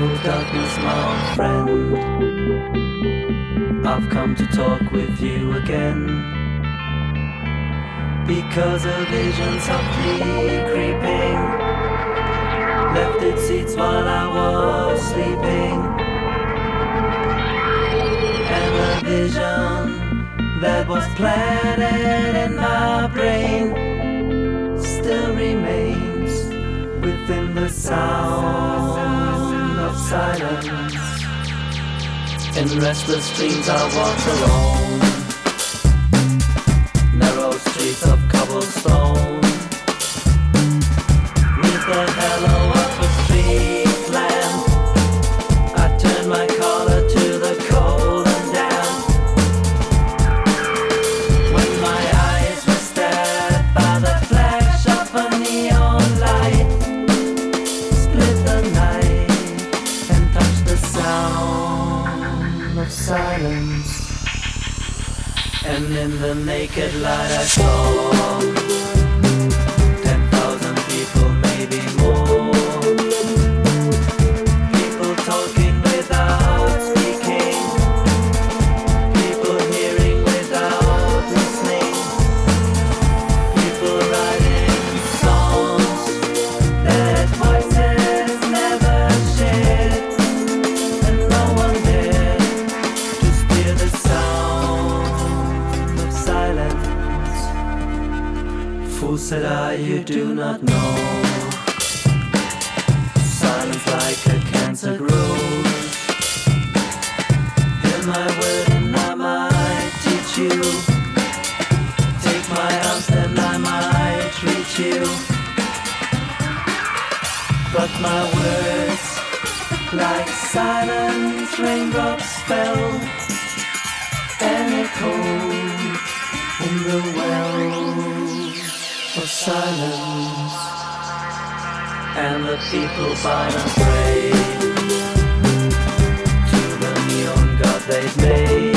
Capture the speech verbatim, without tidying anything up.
darkness, my old friend, I've come to talk with you again, because a vision softly creeping left its seats while I was sleeping, and a vision that was planted in my brain still remains within the sound of silence. In restless dreams I walked alone, narrow streets of cobblestone, neath the halo of a street lamp. I turned my collar to the cold and damp, when my eyes were stared by the flash of a neon light, split the night and touched the sound of silence. And in the naked light I saw ten thousand people, maybe more, people talking without speaking, people hearing without listening, people writing songs that voices never shared, and no one dared to steer the sound of silence. Fool, said I, you do not know. Silence like a cancer grows. Hear my word and I might teach you. Take my arms and I might reach you. But my words, like silence, raindrops fell and echoed in the wells of silence. And the people bowed and prayed to the neon god they'd made.